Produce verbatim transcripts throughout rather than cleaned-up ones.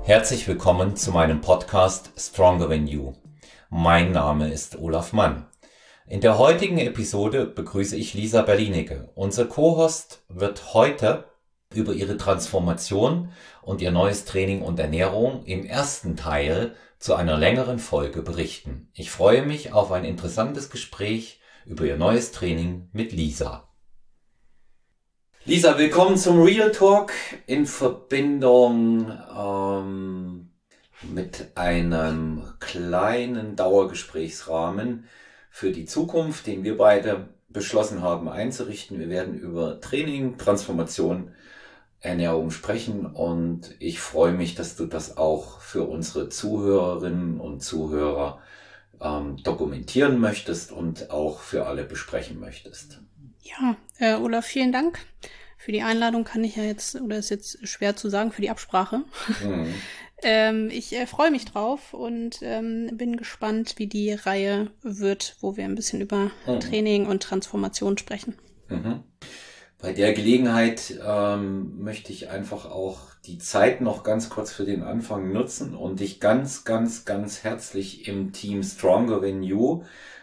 Herzlich willkommen zu meinem Podcast Stronger Than You. Mein Name ist Olaf Mann. In der heutigen Episode begrüße ich Lisa Berlinecke. Unser Co-Host wird heute über ihre Transformation und ihr neues Training und Ernährung im ersten Teil zu einer längeren Folge berichten. Ich freue mich auf ein interessantes Gespräch über ihr neues Training mit Lisa. Lisa, willkommen zum Real Talk in Verbindung ähm, mit einem kleinen Dauergesprächsrahmen für die Zukunft, den wir beide beschlossen haben einzurichten. Wir werden über Training, Transformation, Ernährung sprechen und ich freue mich, dass du das auch für unsere Zuhörerinnen und Zuhörer ähm, dokumentieren möchtest und auch für alle besprechen möchtest. Ja, äh, Olaf, vielen Dank für die Einladung. Kann ich ja jetzt, oder ist jetzt schwer zu sagen, für die Absprache. Mhm. ähm, ich äh, freue mich drauf und ähm, bin gespannt, wie die Reihe wird, wo wir ein bisschen über mhm. Training und Transformation sprechen. Mhm. Bei der Gelegenheit ähm, möchte ich einfach auch die Zeit noch ganz kurz für den Anfang nutzen und dich ganz, ganz, ganz herzlich im Team Stronger Than You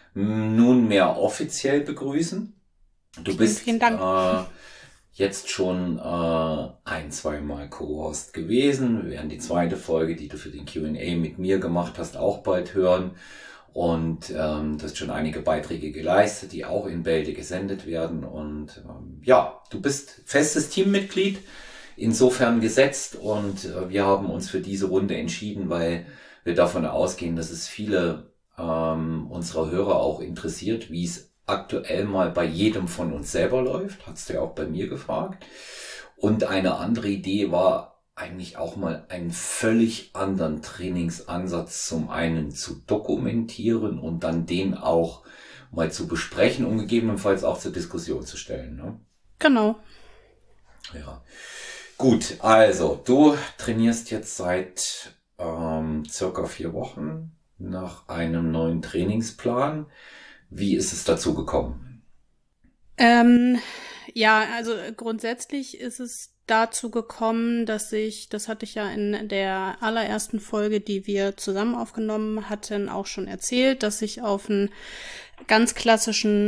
nunmehr offiziell begrüßen. Du bist Vielen Dank. Äh, jetzt schon äh, ein, zwei Mal Co-Host gewesen. Wir werden die zweite Folge, die du für den Q and A mit mir gemacht hast, auch bald hören. Und ähm, du hast schon einige Beiträge geleistet, die auch in Bälde gesendet werden. Und ähm, ja, du bist festes Teammitglied, insofern gesetzt. Und äh, wir haben uns für diese Runde entschieden, weil wir davon ausgehen, dass es viele ähm, unserer Hörer auch interessiert, wie es aktuell mal bei jedem von uns selber läuft. Hast du ja auch bei mir gefragt. Und eine andere Idee war eigentlich auch mal einen völlig anderen Trainingsansatz zum einen zu dokumentieren und dann den auch mal zu besprechen und gegebenenfalls auch zur Diskussion zu stellen. Ne? Genau. Ja. Gut, also du trainierst jetzt seit ähm, circa vier Wochen nach einem neuen Trainingsplan. Wie ist es dazu gekommen? Ähm, ja, also grundsätzlich ist es dazu gekommen, dass ich, das hatte ich ja in der allerersten Folge, die wir zusammen aufgenommen hatten, auch schon erzählt, dass ich auf einen ganz klassischen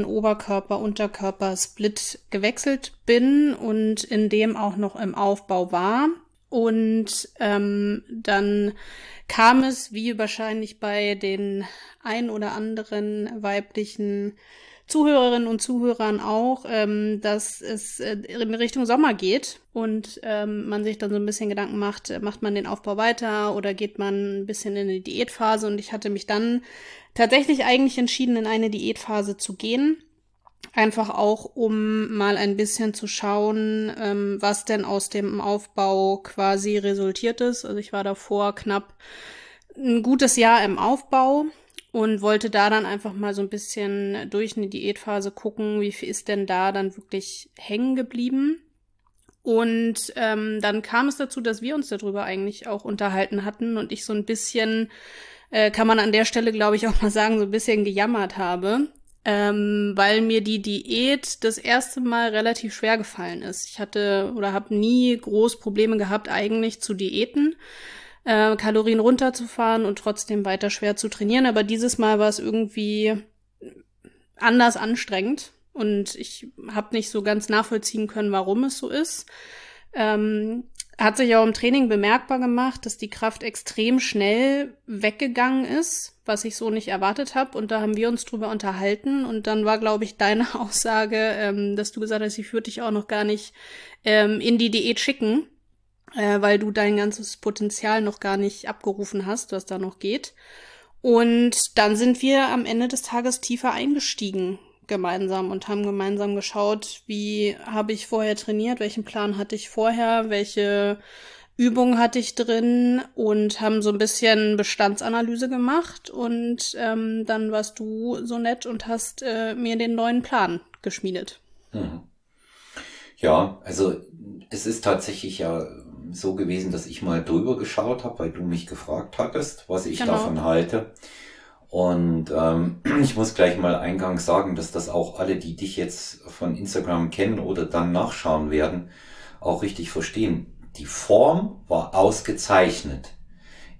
Oberkörper-Unterkörper-Split gewechselt bin und in dem auch noch im Aufbau war. Und ähm, dann kam es, wie wahrscheinlich bei den ein oder anderen weiblichen Zuhörerinnen und Zuhörern auch, ähm, dass es äh, in Richtung Sommer geht und ähm, man sich dann so ein bisschen Gedanken macht, äh, macht man den Aufbau weiter oder geht man ein bisschen in die Diätphase? Und ich hatte mich dann tatsächlich eigentlich entschieden, in eine Diätphase zu gehen. Einfach auch, um mal ein bisschen zu schauen, ähm, was denn aus dem Aufbau quasi resultiert ist. Also ich war davor knapp ein gutes Jahr im Aufbau und wollte da dann einfach mal so ein bisschen durch eine Diätphase gucken, wie viel ist denn da dann wirklich hängen geblieben. Und ähm, dann kam es dazu, dass wir uns darüber eigentlich auch unterhalten hatten und ich so ein bisschen, äh, kann man an der Stelle, glaube ich, auch mal sagen, so ein bisschen gejammert habe. Ähm, weil mir die Diät das erste Mal relativ schwer gefallen ist. Ich hatte oder habe nie groß Probleme gehabt, eigentlich zu Diäten, äh, Kalorien runterzufahren und trotzdem weiter schwer zu trainieren. Aber dieses Mal war es irgendwie anders anstrengend und ich habe nicht so ganz nachvollziehen können, warum es so ist. Ähm, hat sich auch im Training bemerkbar gemacht, dass die Kraft extrem schnell weggegangen ist, was ich so nicht erwartet habe. Und da haben wir uns drüber unterhalten. Und dann war, glaube ich, deine Aussage, ähm, dass du gesagt hast, ich würde dich auch noch gar nicht ähm, in die Diät schicken, äh, weil du dein ganzes Potenzial noch gar nicht abgerufen hast, was da noch geht. Und dann sind wir am Ende des Tages tiefer eingestiegen gemeinsam und haben gemeinsam geschaut, wie habe ich vorher trainiert, welchen Plan hatte ich vorher, welche Übungen hatte ich drin und haben so ein bisschen Bestandsanalyse gemacht und ähm, dann warst du so nett und hast äh, mir den neuen Plan geschmiedet. Mhm. Ja, also es ist tatsächlich ja so gewesen, dass ich mal drüber geschaut habe, weil du mich gefragt hattest, was ich genau davon halte. Und ähm, ich muss gleich mal eingangs sagen, dass das auch alle, die dich jetzt von Instagram kennen oder dann nachschauen werden, auch richtig verstehen. Die Form war ausgezeichnet.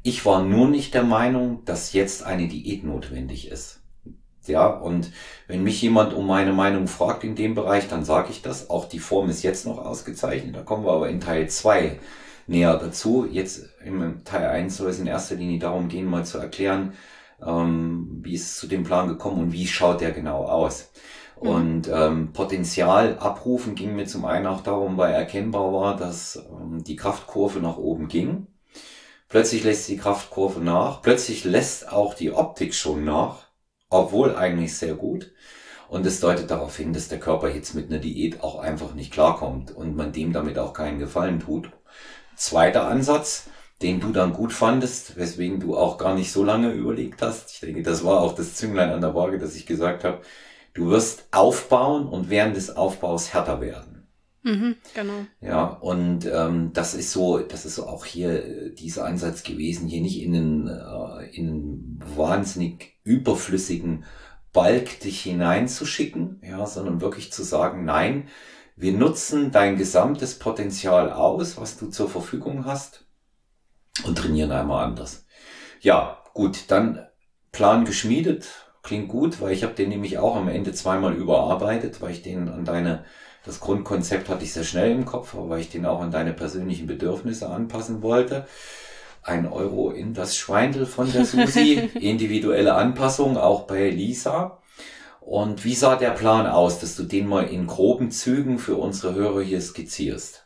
Ich war nur nicht der Meinung, dass jetzt eine Diät notwendig ist. Ja, und wenn mich jemand um meine Meinung fragt in dem Bereich, dann sage ich das. Auch die Form ist jetzt noch ausgezeichnet. Da kommen wir aber in Teil zwei näher dazu. Jetzt im Teil eins soll es in erster Linie darum gehen, mal zu erklären, ähm, wie ist es zu dem Plan gekommen und wie schaut der genau aus. Mhm. Und ähm, Potenzial abrufen ging mir zum einen auch darum, weil erkennbar war, dass ähm, die Kraftkurve nach oben ging. Plötzlich lässt die Kraftkurve nach. Plötzlich lässt auch die Optik schon nach, obwohl eigentlich sehr gut. Und es deutet darauf hin, dass der Körper jetzt mit einer Diät auch einfach nicht klarkommt und man dem damit auch keinen Gefallen tut. Zweiter Ansatz, den du dann gut fandest, weswegen du auch gar nicht so lange überlegt hast. Ich denke, das war auch das Zünglein an der Waage, dass ich gesagt habe, du wirst aufbauen und während des Aufbaus härter werden. Mhm, genau. Ja, und ähm, das ist so, das ist so auch hier dieser Ansatz gewesen, hier nicht in einen, äh, in einen wahnsinnig überflüssigen Balk dich hineinzuschicken, ja, sondern wirklich zu sagen, nein, wir nutzen dein gesamtes Potenzial aus, was du zur Verfügung hast und trainieren einmal anders. Ja, gut, dann Plan geschmiedet, klingt gut, weil ich habe den nämlich auch am Ende zweimal überarbeitet, weil ich den an deine Das Grundkonzept hatte ich sehr schnell im Kopf, weil ich den auch an deine persönlichen Bedürfnisse anpassen wollte. Ein Euro in das Schweindel von der Susi. Individuelle Anpassung, auch bei Lisa. Und wie sah der Plan aus, dass du den mal in groben Zügen für unsere Hörer hier skizzierst?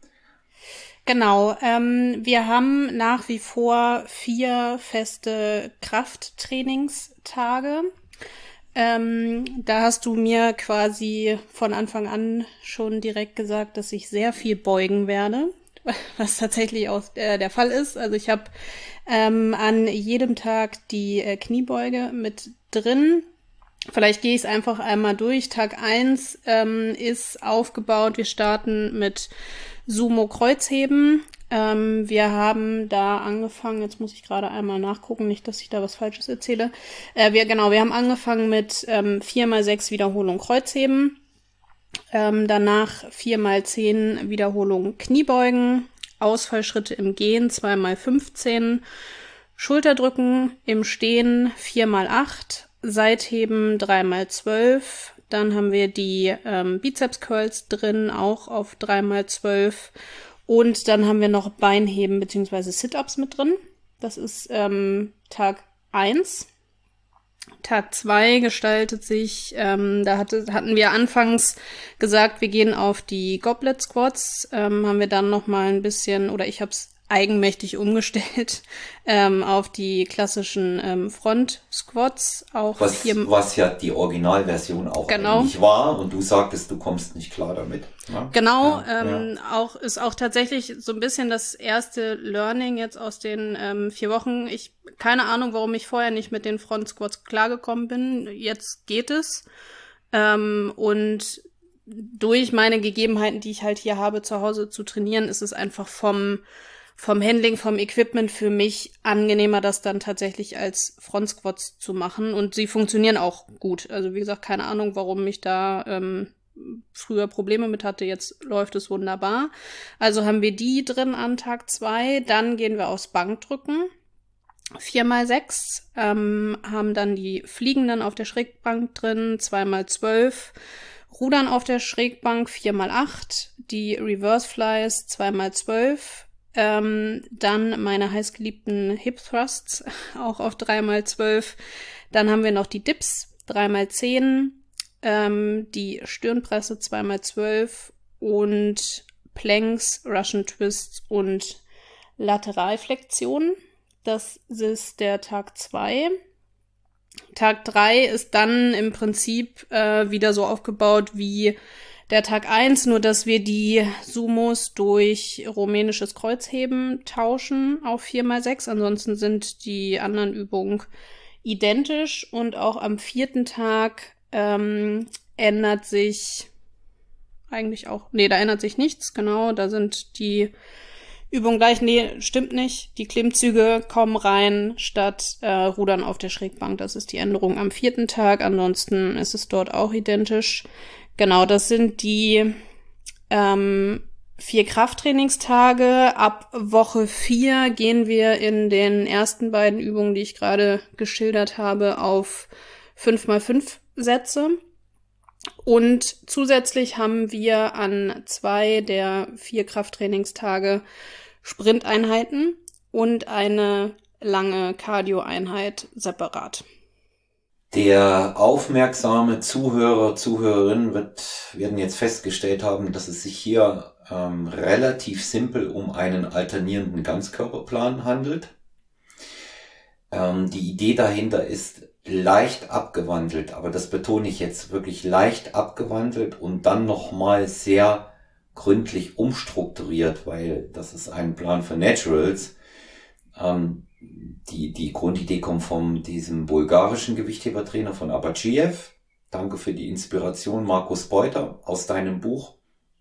Genau, ähm, wir haben nach wie vor vier feste Krafttrainingstage. Ähm, da hast du mir quasi von Anfang an schon direkt gesagt, dass ich sehr viel beugen werde, was tatsächlich auch äh, der Fall ist. Also ich habe ähm, an jedem Tag die äh, Kniebeuge mit drin. Vielleicht gehe ich es einfach einmal durch. Tag eins ähm, ist aufgebaut. Wir starten mit Sumo-Kreuzheben. Ähm, wir haben da angefangen, jetzt muss ich gerade einmal nachgucken, nicht, dass ich da was Falsches erzähle. Äh, wir, genau, wir haben angefangen mit ähm, vier mal sechs Wiederholungen Kreuzheben. Ähm, danach vier mal zehn Wiederholungen Kniebeugen. Ausfallschritte im Gehen zwei mal fünfzehn. Schulterdrücken im Stehen vier mal acht. Seitheben drei mal zwölf. Dann haben wir die ähm, Bizeps-Curls drin, auch auf drei mal zwölf. Und dann haben wir noch Beinheben bzw. Sit-Ups mit drin. Das ist ähm, Tag eins. Tag zwei gestaltet sich, ähm, da hatte, hatten wir anfangs gesagt, wir gehen auf die Goblet Squats, ähm, haben wir dann noch mal ein bisschen, oder ich habe es eigenmächtig umgestellt, ähm, auf die klassischen ähm, Front Squats. Auch was, vier, was ja die Originalversion auch genau. eigentlich war und du sagtest, du kommst nicht klar damit. Ne? Genau, ja, ähm, ja. auch ist auch tatsächlich so ein bisschen das erste Learning jetzt aus den ähm, vier Wochen. Ich keine Ahnung, warum ich vorher nicht mit den Front Squats klargekommen bin. Jetzt geht es. Ähm, und durch meine Gegebenheiten, die ich halt hier habe, zu Hause zu trainieren, ist es einfach vom vom Handling, vom Equipment für mich angenehmer, das dann tatsächlich als Front Squats zu machen. Und sie funktionieren auch gut. Also wie gesagt, keine Ahnung, warum ich da ähm, früher Probleme mit hatte. Jetzt läuft es wunderbar. Also haben wir die drin an Tag zwei. Dann gehen wir aufs Bankdrücken. vier mal sechs. Ähm, haben dann die Fliegenden auf der Schrägbank drin. zwei mal zwölf. Rudern auf der Schrägbank. vier mal acht. Die Reverse Flies. zwei mal zwölf. Ähm, dann meine heißgeliebten Hip Thrusts, auch auf drei mal zwölf. Dann haben wir noch die Dips, drei mal zehn, ähm, die Stirnpresse zwei mal zwölf und Planks, Russian Twists und Lateralflexion. Das ist der Tag zwei. Tag drei ist dann im Prinzip äh, wieder so aufgebaut wie der Tag eins, nur dass wir die Sumos durch rumänisches Kreuzheben tauschen auf vier mal sechs. Ansonsten sind die anderen Übungen identisch. Und auch am vierten Tag ähm, ändert sich eigentlich auch, nee, da ändert sich nichts, genau. Da sind die Übungen gleich, nee, stimmt nicht. Die Klimmzüge kommen rein statt äh, Rudern auf der Schrägbank. Das ist die Änderung am vierten Tag. Ansonsten ist es dort auch identisch. Genau, das sind die ähm, vier Krafttrainingstage. Ab Woche vier gehen wir in den ersten beiden Übungen, die ich gerade geschildert habe, auf fünf mal fünf Sätze. Und zusätzlich haben wir an zwei der vier Krafttrainingstage Sprinteinheiten und eine lange Cardio-Einheit separat. Der aufmerksame Zuhörer, Zuhörerin wird, werden jetzt festgestellt haben, dass es sich hier ähm, relativ simpel um einen alternierenden Ganzkörperplan handelt. Ähm, die Idee dahinter ist leicht abgewandelt, aber das betone ich jetzt wirklich leicht abgewandelt und dann nochmal sehr gründlich umstrukturiert, weil das ist ein Plan für Naturals. Ähm, Die, die Grundidee kommt von diesem bulgarischen Gewichthebertrainer von Abatschijew. Danke für die Inspiration, Markus Beuter, aus deinem Buch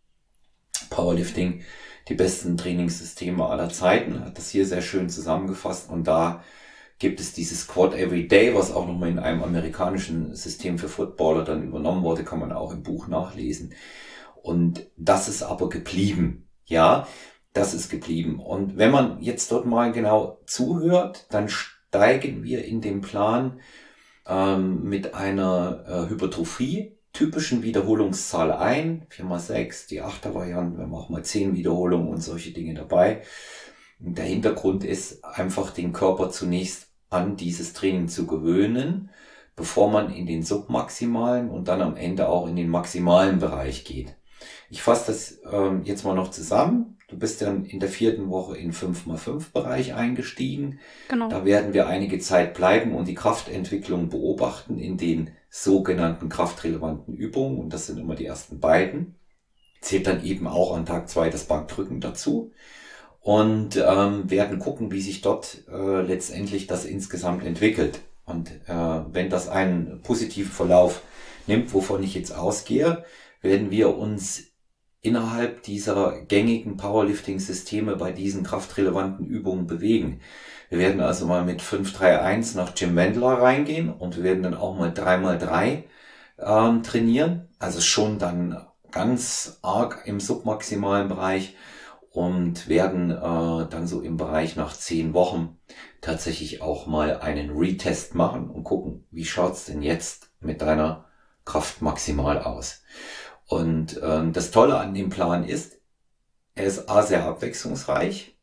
Powerlifting, die besten Trainingssysteme aller Zeiten. Hat das hier sehr schön zusammengefasst. Und da gibt es dieses Squat Every Day, was auch nochmal in einem amerikanischen System für Footballer dann übernommen wurde, kann man auch im Buch nachlesen. Und das ist aber geblieben, ja. Das ist geblieben. Und wenn man jetzt dort mal genau zuhört, dann steigen wir in den Plan ähm, mit einer äh, Hypertrophie-typischen Wiederholungszahl ein. vier mal sechs, die Achter-Variante, wir haben auch mal zehn Wiederholungen und solche Dinge dabei. Und der Hintergrund ist einfach, den Körper zunächst an dieses Training zu gewöhnen, bevor man in den submaximalen und dann am Ende auch in den maximalen Bereich geht. Ich fasse das ähm, jetzt mal noch zusammen. Du bist dann in der vierten Woche in fünf mal fünf Bereich eingestiegen. Genau. Da werden wir einige Zeit bleiben und die Kraftentwicklung beobachten in den sogenannten kraftrelevanten Übungen. Und das sind immer die ersten beiden. Zählt dann eben auch an Tag zwei das Bankdrücken dazu. Und ähm, werden gucken, wie sich dort äh, letztendlich das insgesamt entwickelt. Und äh, wenn das einen positiven Verlauf nimmt, wovon ich jetzt ausgehe, werden wir uns innerhalb dieser gängigen Powerlifting-Systeme bei diesen kraftrelevanten Übungen bewegen. Wir werden also mal mit fünf drei eins nach Jim Wendler reingehen und wir werden dann auch mal drei mal drei ähm, trainieren. Also schon dann ganz arg im submaximalen Bereich und werden äh, dann so im Bereich nach zehn Wochen tatsächlich auch mal einen Retest machen und gucken, wie schaut's denn jetzt mit deiner Kraft maximal aus. Und ähm, das Tolle an dem Plan ist, er ist A, sehr abwechslungsreich,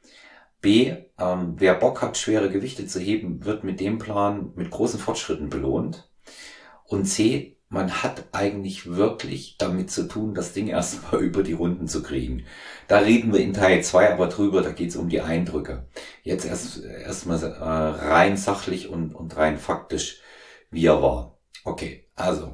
B, ähm, wer Bock hat, schwere Gewichte zu heben, wird mit dem Plan mit großen Fortschritten belohnt, und C, man hat eigentlich wirklich damit zu tun, das Ding erstmal über die Runden zu kriegen. Da reden wir in Teil zwei aber drüber, da geht es um die Eindrücke. Jetzt erst erstmal äh, rein sachlich und, und rein faktisch, wie er war. Okay, also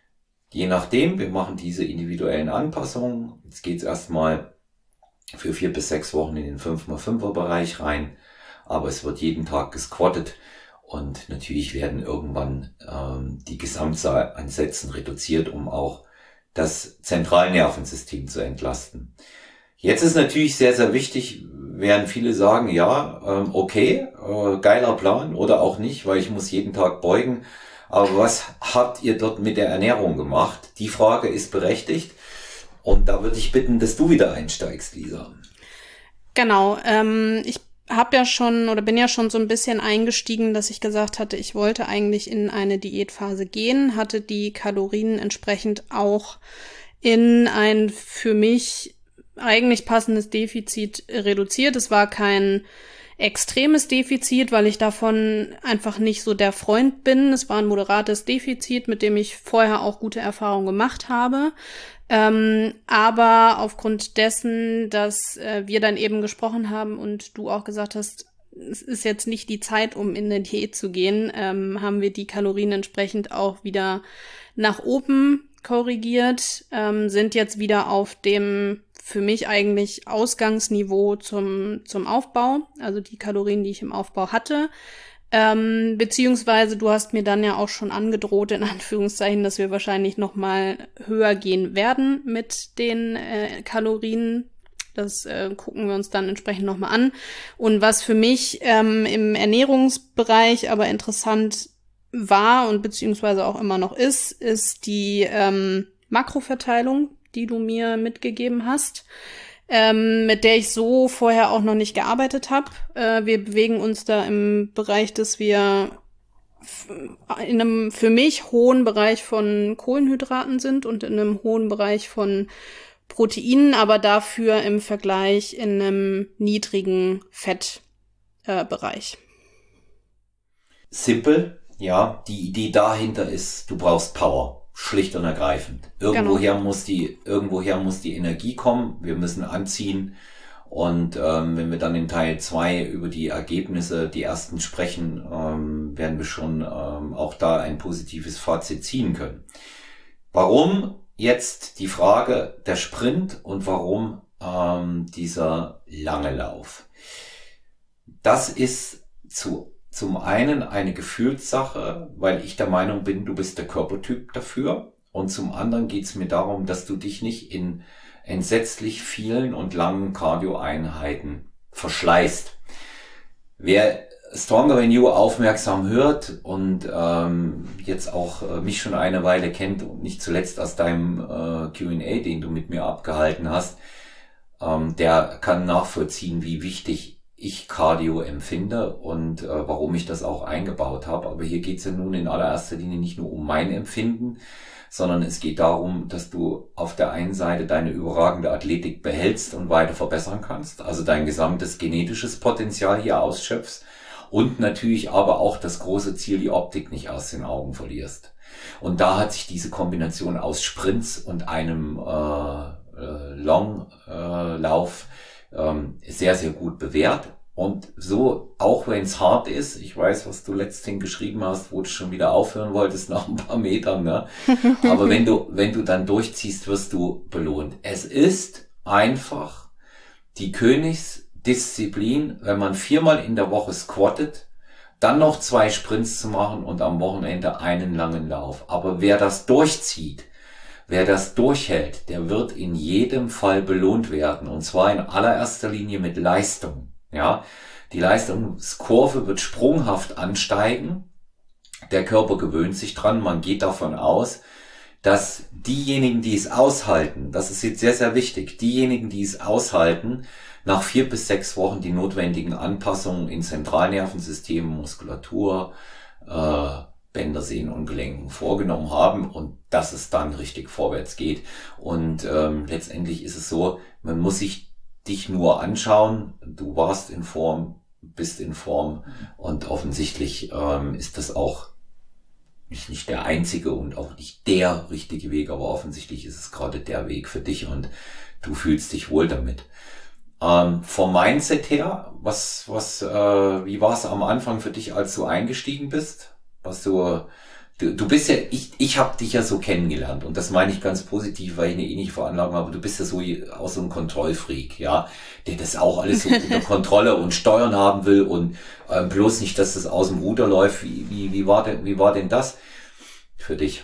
je nachdem, wir machen diese individuellen Anpassungen. Jetzt geht's erstmal für vier bis sechs Wochen in den fünf mal fünfer Bereich rein. Aber es wird jeden Tag gesquattet. Und natürlich werden irgendwann ähm, die Gesamtzahl an Sätzen reduziert, um auch das Zentralnervensystem zu entlasten. Jetzt ist natürlich sehr, sehr wichtig, während viele sagen, ja, ähm, okay, äh, geiler Plan oder auch nicht, weil ich muss jeden Tag beugen. Aber was habt ihr dort mit der Ernährung gemacht? Die Frage ist berechtigt. Und da würde ich bitten, dass du wieder einsteigst, Lisa. Genau. Ähm, ich habe ja schon oder bin ja schon so ein bisschen eingestiegen, dass ich gesagt hatte, ich wollte eigentlich in eine Diätphase gehen, hatte die Kalorien entsprechend auch in ein für mich eigentlich passendes Defizit reduziert. Es war kein extremes Defizit, weil ich davon einfach nicht so der Freund bin. Es war ein moderates Defizit, mit dem ich vorher auch gute Erfahrungen gemacht habe. Ähm, aber aufgrund dessen, dass äh, wir dann eben gesprochen haben und du auch gesagt hast, es ist jetzt nicht die Zeit, um in eine Diät zu gehen, ähm, haben wir die Kalorien entsprechend auch wieder nach oben korrigiert, ähm, sind jetzt wieder auf dem für mich eigentlich Ausgangsniveau zum zum Aufbau, also die Kalorien, die ich im Aufbau hatte. Ähm, beziehungsweise du hast mir dann ja auch schon angedroht, in Anführungszeichen, dass wir wahrscheinlich noch mal höher gehen werden mit den äh, Kalorien. Das äh, gucken wir uns dann entsprechend noch mal an. Und was für mich ähm, im Ernährungsbereich aber interessant war und beziehungsweise auch immer noch ist, ist die ähm, Makroverteilung, die du mir mitgegeben hast. ähm, mit der ich so vorher auch noch nicht gearbeitet habe. Äh, wir bewegen uns da im Bereich, dass wir in einem für mich hohen Bereich von Kohlenhydraten sind und in einem hohen Bereich von Proteinen, aber dafür im Vergleich in einem niedrigen Fettbereich. Äh, Simpel, ja. Die Idee dahinter ist, du brauchst Power, schlicht und ergreifend. Irgendwoher genau. muss die, irgendwoher muss die Energie kommen. Wir müssen anziehen. Und ähm, wenn wir dann in Teil zwei über die Ergebnisse, die ersten sprechen, ähm, werden wir schon ähm, auch da ein positives Fazit ziehen können. Warum jetzt die Frage der Sprint und warum ähm, dieser lange Lauf? Das ist zu, zum einen eine Gefühlssache, weil ich der Meinung bin, du bist der Körpertyp dafür. Und zum anderen geht es mir darum, dass du dich nicht in entsetzlich vielen und langen Cardio-Einheiten verschleißt. Wer Stronger Than You aufmerksam hört und ähm, jetzt auch äh, mich schon eine Weile kennt und nicht zuletzt aus deinem äh, Q and A, den du mit mir abgehalten hast, ähm, der kann nachvollziehen, wie wichtig ich Cardio empfinde und äh, warum ich das auch eingebaut habe. Aber hier geht es ja nun in allererster Linie nicht nur um mein Empfinden, sondern es geht darum, dass du auf der einen Seite deine überragende Athletik behältst und weiter verbessern kannst, also dein gesamtes genetisches Potenzial hier ausschöpfst und natürlich aber auch das große Ziel, die Optik nicht aus den Augen verlierst. Und da hat sich diese Kombination aus Sprints und einem äh, äh, Long-Lauf äh, ähm, sehr, sehr gut bewährt. Und so, auch wenn es hart ist, ich weiß, was du letztens geschrieben hast, wo du schon wieder aufhören wolltest nach ein paar Metern, ne? Aber wenn du, wenn du dann durchziehst, wirst du belohnt. Es ist einfach die Königsdisziplin, wenn man viermal in der Woche squattet, dann noch zwei Sprints zu machen und am Wochenende einen langen Lauf. Aber wer das durchzieht, wer das durchhält, der wird in jedem Fall belohnt werden. Und zwar in allererster Linie mit Leistung. Ja, die Leistungskurve wird sprunghaft ansteigen. Der Körper gewöhnt sich dran. Man geht davon aus, dass diejenigen, die es aushalten, das ist jetzt sehr, sehr wichtig, diejenigen, die es aushalten, nach vier bis sechs Wochen die notwendigen Anpassungen in Zentralnervensystem, Muskulatur, äh, Bänder, Sehnen und Gelenken vorgenommen haben und dass es dann richtig vorwärts geht. Und ähm, letztendlich ist es so, man muss sich dich nur anschauen, du warst in Form, bist in Form und offensichtlich ähm, ist das auch nicht, nicht der einzige und auch nicht der richtige Weg, aber offensichtlich ist es gerade der Weg für dich und du fühlst dich wohl damit. Ähm, vom Mindset her, was, was, äh, wie war es am Anfang für dich, als du eingestiegen bist? Was du Du, du bist ja, ich, ich habe dich ja so kennengelernt und das meine ich ganz positiv, weil ich eine ähnliche Veranlagung habe. Du bist ja so auch so ein Kontrollfreak, ja, der das auch alles so unter Kontrolle und Steuern haben will und ähm, bloß nicht, dass das aus dem Ruder läuft. Wie, wie, wie war denn, wie war denn das für dich?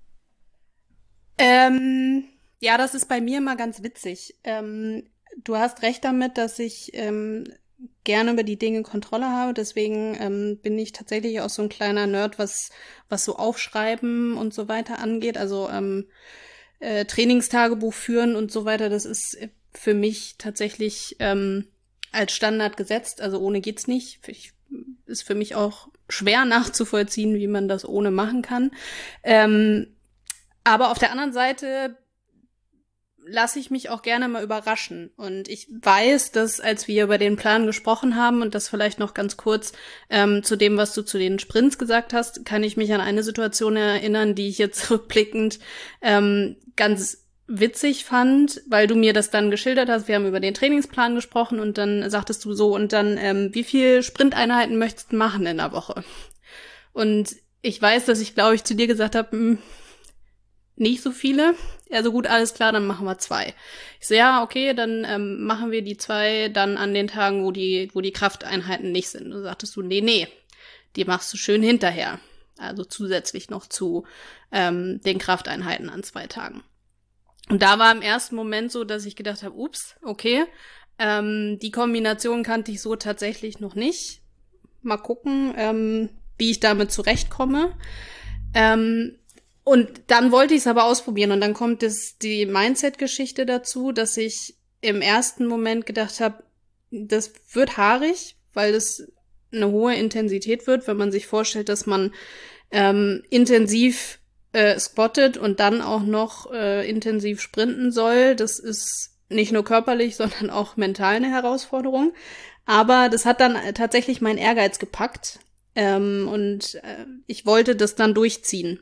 Ähm, ja, das ist bei mir immer ganz witzig. Ähm, du hast recht damit, dass ich ähm, gerne über die Dinge Kontrolle habe, deswegen ähm, bin ich tatsächlich auch so ein kleiner Nerd, was was so Aufschreiben und so weiter angeht, also ähm, äh, Trainingstagebuch führen und so weiter, das ist für mich tatsächlich ähm, als Standard gesetzt, also ohne geht's nicht. Ich, ist für mich auch schwer nachzuvollziehen, wie man das ohne machen kann. Ähm, aber auf der anderen Seite lasse ich mich auch gerne mal überraschen. Und ich weiß, dass als wir über den Plan gesprochen haben und das vielleicht noch ganz kurz ähm, zu dem, was du zu den Sprints gesagt hast, kann ich mich an eine Situation erinnern, die ich jetzt rückblickend ähm, ganz witzig fand, weil du mir das dann geschildert hast. Wir haben über den Trainingsplan gesprochen und dann sagtest du so, und dann, ähm, wie viel Sprinteinheiten möchtest du machen in der Woche? Und ich weiß, dass ich, glaube ich, zu dir gesagt habe, nicht so viele. Also gut, alles klar, dann machen wir zwei. Ich so, ja, okay, dann ähm, machen wir die zwei dann an den Tagen, wo die wo die Krafteinheiten nicht sind. Und sagtest du, nee, nee, die machst du schön hinterher. Also zusätzlich noch zu ähm, den Krafteinheiten an zwei Tagen. Und da war im ersten Moment so, dass ich gedacht habe, ups, okay, ähm, die Kombination kannte ich so tatsächlich noch nicht. Mal gucken, ähm, wie ich damit zurechtkomme. Ähm, Und dann wollte ich es aber ausprobieren und dann kommt das, die Mindset-Geschichte dazu, dass ich im ersten Moment gedacht habe, das wird haarig, weil es eine hohe Intensität wird, wenn man sich vorstellt, dass man ähm, intensiv äh, squattet und dann auch noch äh, intensiv sprinten soll. Das ist nicht nur körperlich, sondern auch mental eine Herausforderung. Aber das hat dann tatsächlich meinen Ehrgeiz gepackt. Ähm, und äh, ich wollte das dann durchziehen.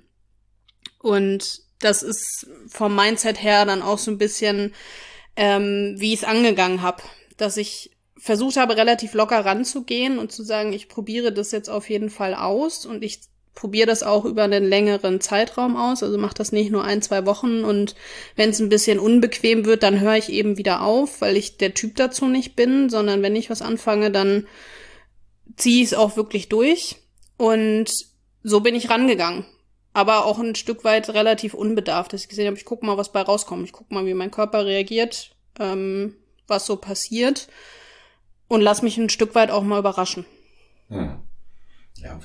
Und das ist vom Mindset her dann auch so ein bisschen, ähm, wie ich es angegangen habe. Dass ich versucht habe, relativ locker ranzugehen und zu sagen, ich probiere das jetzt auf jeden Fall aus. Und ich probiere das auch über einen längeren Zeitraum aus. Also mache das nicht nur ein, zwei Wochen. Und wenn es ein bisschen unbequem wird, dann höre ich eben wieder auf, weil ich der Typ dazu nicht bin. Sondern wenn ich was anfange, dann ziehe ich es auch wirklich durch. Und so bin ich rangegangen. Aber auch ein Stück weit relativ unbedarft, dass ich gesehen habe, ich gucke mal, was bei rauskommt. Ich gucke mal, wie mein Körper reagiert, ähm, was so passiert. Und lass mich ein Stück weit auch mal überraschen. Hm. Ja,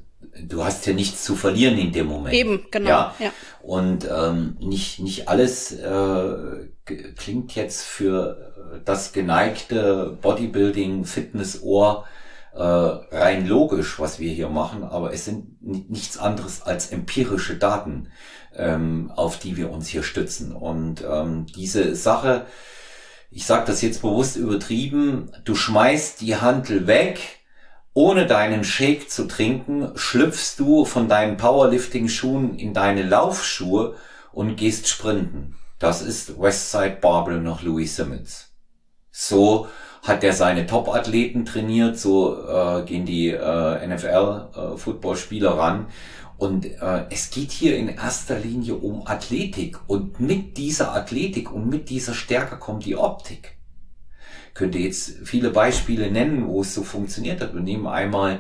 du hast ja nichts zu verlieren in dem Moment. Eben, genau. Ja. ja. Und ähm, nicht nicht alles äh, g- klingt jetzt für das geneigte Bodybuilding-Fitness-Ohr äh, rein logisch, was wir hier machen, aber es sind n- nichts anderes als empirische Daten, ähm, auf die wir uns hier stützen. Und ähm, diese Sache, ich sage das jetzt bewusst übertrieben, du schmeißt die Hantel weg, ohne deinen Shake zu trinken, schlüpfst du von deinen Powerlifting-Schuhen in deine Laufschuhe und gehst sprinten. Das ist Westside Barbell nach Louis Simmons. So hat er seine Top-Athleten trainiert, so äh, gehen die äh, N F L-Footballspieler äh, ran. Und äh, es geht hier in erster Linie um Athletik. Und mit dieser Athletik und mit dieser Stärke kommt die Optik. Ich könnte jetzt viele Beispiele nennen, wo es so funktioniert hat. Wir nehmen einmal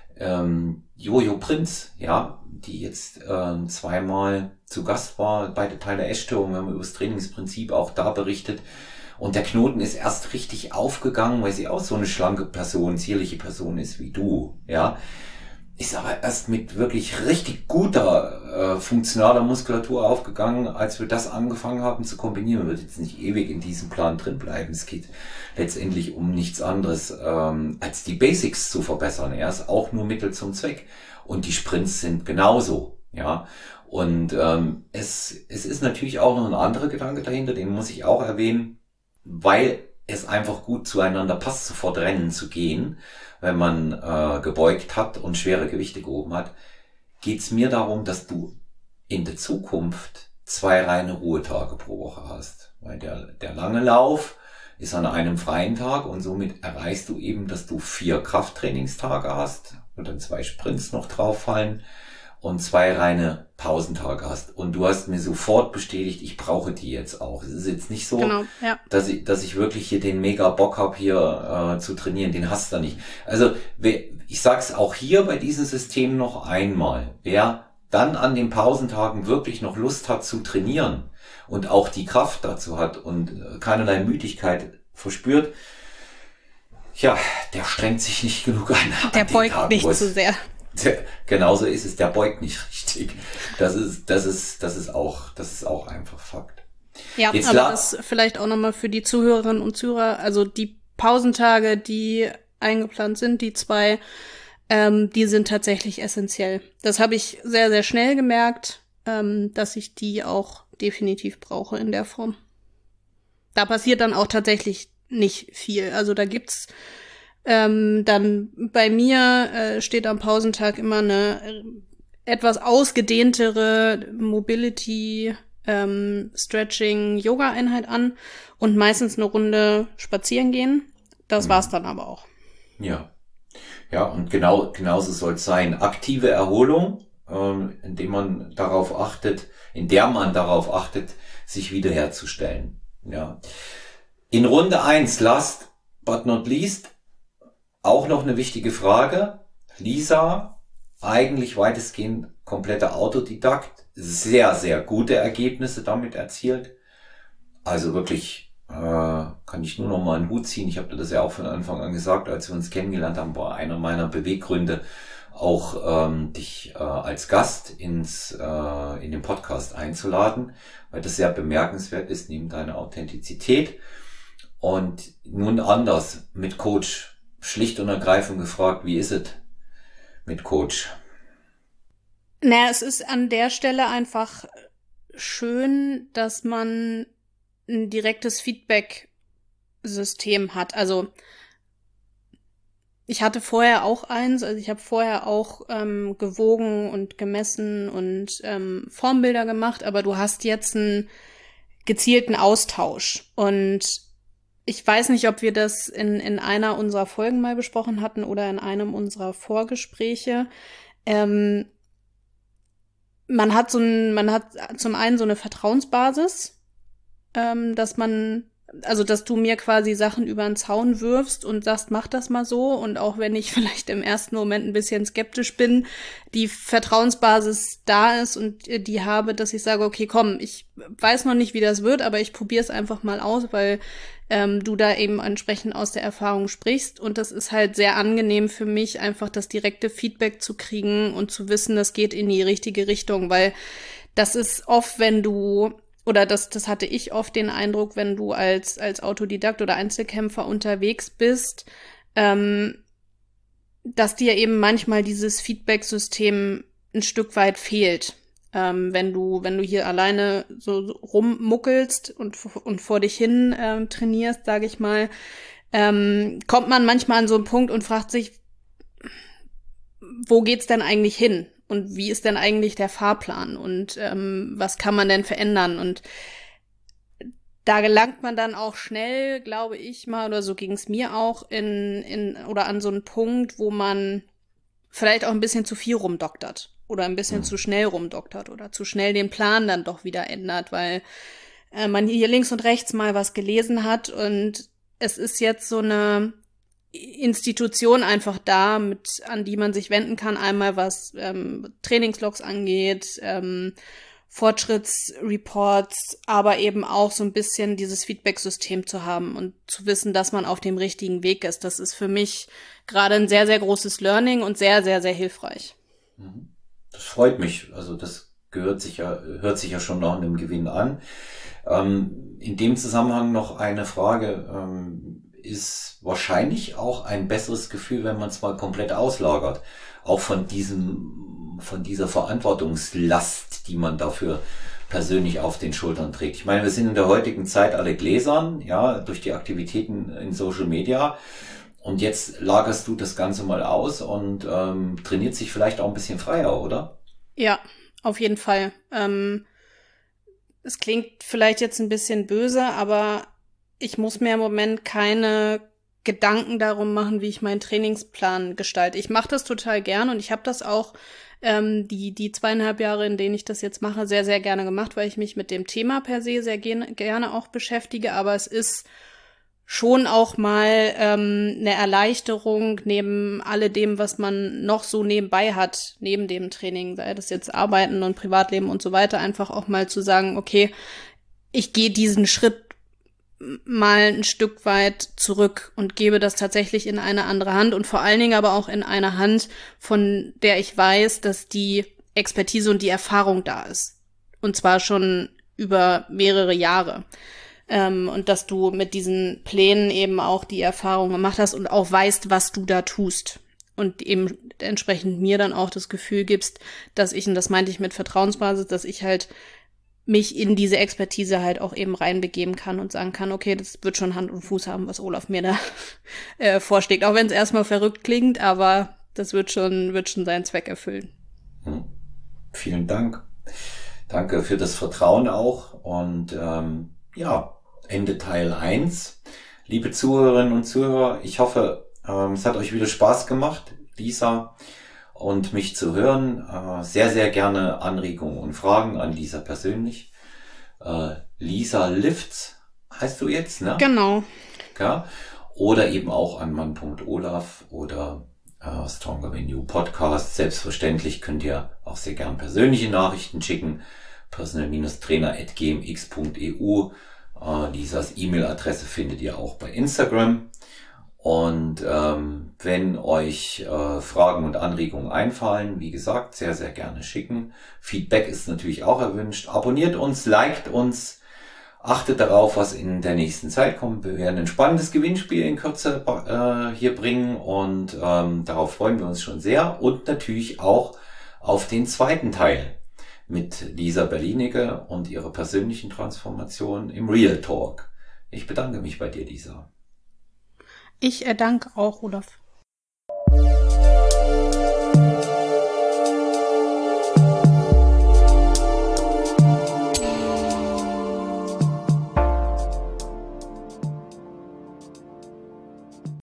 ähm, Jojo Prinz, ja, die jetzt ähm, zweimal zu Gast war bei der Teil der Essstörung. Wir haben über das Trainingsprinzip auch da berichtet. Und der Knoten ist erst richtig aufgegangen, weil sie auch so eine schlanke Person, zierliche Person ist wie du, ja. Ist aber erst mit wirklich richtig guter, äh, funktionaler Muskulatur aufgegangen, als wir das angefangen haben zu kombinieren. Man wird jetzt nicht ewig in diesem Plan drin bleiben. Es geht letztendlich um nichts anderes, ähm, als die Basics zu verbessern. Er ist auch nur Mittel zum Zweck. Und die Sprints sind genauso, ja. Und ähm, es, es ist natürlich auch noch ein anderer Gedanke dahinter, den muss ich auch erwähnen, weil es einfach gut zueinander passt, sofort rennen zu gehen, wenn man äh, gebeugt hat und schwere Gewichte gehoben hat, geht es mir darum, dass du in der Zukunft zwei reine Ruhetage pro Woche hast. Weil der, der lange Lauf ist an einem freien Tag und somit erreichst du eben, dass du vier Krafttrainingstage hast und dann zwei Sprints noch drauf fallen und zwei reine Pausentage hast. Und du hast mir sofort bestätigt, ich brauche die jetzt auch. Es ist jetzt nicht so, genau, ja. dass ich, dass ich wirklich hier den mega Bock habe, hier äh, zu trainieren. Den hast du nicht. Also ich sag's auch hier bei diesem System noch einmal. Wer dann an den Pausentagen wirklich noch Lust hat zu trainieren und auch die Kraft dazu hat und keinerlei Müdigkeit verspürt, ja, der strengt sich nicht genug an. Der beugt Tagen, nicht zu sehr. Genauso ist es, der beugt nicht richtig. Das ist, das ist, das ist auch, das ist auch einfach Fakt. Ja, Jetzt aber das vielleicht auch nochmal für die Zuhörerinnen und Zuhörer, also die Pausentage, die eingeplant sind, die zwei, ähm, die sind tatsächlich essentiell. Das habe ich sehr, sehr schnell gemerkt, ähm, dass ich die auch definitiv brauche in der Form. Da passiert dann auch tatsächlich nicht viel. Also da gibt's Ähm, dann bei mir äh, steht am Pausentag immer eine äh, etwas ausgedehntere Mobility, ähm, Stretching, Yoga-Einheit an und meistens eine Runde spazieren gehen. Das mhm. war's dann aber auch. Ja, ja und genau genauso soll es sein. Aktive Erholung, ähm, indem man darauf achtet, in der man darauf achtet, sich wiederherzustellen. Ja. In Runde eins, last but not least, auch noch eine wichtige Frage. Lisa, eigentlich weitestgehend kompletter Autodidakt, sehr, sehr gute Ergebnisse damit erzielt. Also wirklich, äh, kann ich nur noch mal einen Hut ziehen. Ich habe dir das ja auch von Anfang an gesagt, als wir uns kennengelernt haben, war einer meiner Beweggründe, auch ähm, dich äh, als Gast ins äh, in den Podcast einzuladen, weil das sehr bemerkenswert ist, neben deiner Authentizität. Und nun anders mit Coach, schlicht und ergreifend gefragt, wie ist es mit Coach? Naja, es ist an der Stelle einfach schön, dass man ein direktes Feedback-System hat. Also ich hatte vorher auch eins, also ich habe vorher auch ähm, gewogen und gemessen und ähm, Formbilder gemacht, aber du hast jetzt einen gezielten Austausch. Und ich weiß nicht, ob wir das in, in einer unserer Folgen mal besprochen hatten oder in einem unserer Vorgespräche. Ähm, man hat so ein, man hat zum einen so eine Vertrauensbasis, ähm, dass man Also, dass du mir quasi Sachen über den Zaun wirfst und sagst, mach das mal so. Und auch wenn ich vielleicht im ersten Moment ein bisschen skeptisch bin, die Vertrauensbasis da ist und die habe, dass ich sage, okay, komm, ich weiß noch nicht, wie das wird, aber ich probiere es einfach mal aus, weil ähm, du da eben entsprechend aus der Erfahrung sprichst. Und das ist halt sehr angenehm für mich, einfach das direkte Feedback zu kriegen und zu wissen, das geht in die richtige Richtung, weil das ist oft, wenn du Oder das, das hatte ich oft den Eindruck, wenn du als, als Autodidakt oder Einzelkämpfer unterwegs bist, ähm, dass dir eben manchmal dieses Feedback-System ein Stück weit fehlt. Ähm, wenn du, wenn du hier alleine so, so rummuckelst und, und vor dich hin ähm, trainierst, sage ich mal, ähm, kommt man manchmal an so einen Punkt und fragt sich, wo geht's denn eigentlich hin? Und wie ist denn eigentlich der Fahrplan? Und ähm, was kann man denn verändern? Und da gelangt man dann auch schnell, glaube ich mal, oder so ging es mir auch, in, in oder an so einen Punkt, wo man vielleicht auch ein bisschen zu viel rumdoktert oder ein bisschen mhm. zu schnell rumdoktert oder zu schnell den Plan dann doch wieder ändert, weil äh, man hier links und rechts mal was gelesen hat und es ist jetzt so eine Institution einfach da, mit an die man sich wenden kann, einmal was ähm, Trainingslogs angeht, ähm, Fortschrittsreports, aber eben auch so ein bisschen dieses Feedback-System zu haben und zu wissen, dass man auf dem richtigen Weg ist. Das ist für mich gerade ein sehr, sehr großes Learning und sehr, sehr, sehr hilfreich. Das freut mich. Also das gehört sich ja, hört sich ja schon nach einem Gewinn an. Ähm, in dem Zusammenhang noch eine Frage. Ähm, ist wahrscheinlich auch ein besseres Gefühl, wenn man es mal komplett auslagert. Auch von diesem, von dieser Verantwortungslast, die man dafür persönlich auf den Schultern trägt. Ich meine, wir sind in der heutigen Zeit alle gläsern, ja, durch die Aktivitäten in Social Media. Und jetzt lagerst du das Ganze mal aus und ähm, trainiert sich vielleicht auch ein bisschen freier, oder? Ja, auf jeden Fall. Ähm, es klingt vielleicht jetzt ein bisschen böse, aber ich muss mir im Moment keine Gedanken darum machen, wie ich meinen Trainingsplan gestalte. Ich mache das total gern und ich habe das auch ähm, die die zweieinhalb Jahre, in denen ich das jetzt mache, sehr, sehr gerne gemacht, weil ich mich mit dem Thema per se sehr ge- gerne auch beschäftige. Aber es ist schon auch mal ähm, eine Erleichterung neben alledem, was man noch so nebenbei hat, neben dem Training, sei das jetzt Arbeiten und Privatleben und so weiter, einfach auch mal zu sagen, okay, ich gehe diesen Schritt mal ein Stück weit zurück und gebe das tatsächlich in eine andere Hand und vor allen Dingen aber auch in eine Hand, von der ich weiß, dass die Expertise und die Erfahrung da ist. Und zwar schon über mehrere Jahre. Ähm, und dass du mit diesen Plänen eben auch die Erfahrung gemacht hast und auch weißt, was du da tust. Und eben entsprechend mir dann auch das Gefühl gibst, dass ich, und das meinte ich mit Vertrauensbasis, dass ich halt mich in diese Expertise halt auch eben reinbegeben kann und sagen kann, okay, das wird schon Hand und Fuß haben, was Olaf mir da äh, vorschlägt. Auch wenn es erstmal verrückt klingt, aber das wird schon, wird schon seinen Zweck erfüllen. Hm. Vielen Dank. Danke für das Vertrauen auch. Und ähm, ja, Ende Teil eins. Liebe Zuhörerinnen und Zuhörer, ich hoffe, ähm, es hat euch wieder Spaß gemacht, Lisa und mich zu hören. Äh, sehr, sehr gerne Anregungen und Fragen an Lisa persönlich. Äh, Lisa Lifts heißt du jetzt, ne? Genau. Ja. Oder eben auch an mann punkt olaf oder äh, Stronger Than You Podcast. Selbstverständlich könnt ihr auch sehr gern persönliche Nachrichten schicken. personal-trainer at g m x punkt e u. Äh, Lisas E-Mail-Adresse findet ihr auch bei Instagram. Und ähm, wenn euch äh, Fragen und Anregungen einfallen, wie gesagt, sehr, sehr gerne schicken. Feedback ist natürlich auch erwünscht. Abonniert uns, liked uns Achtet darauf, was in der nächsten Zeit kommt. Wir werden ein spannendes Gewinnspiel in Kürze äh, hier bringen und ähm, darauf freuen wir uns schon sehr. Und natürlich auch auf den zweiten Teil mit Lisa Berlinecke und ihrer persönlichen Transformation im Real Talk. Ich bedanke mich bei dir, Lisa. Ich danke auch, Olaf.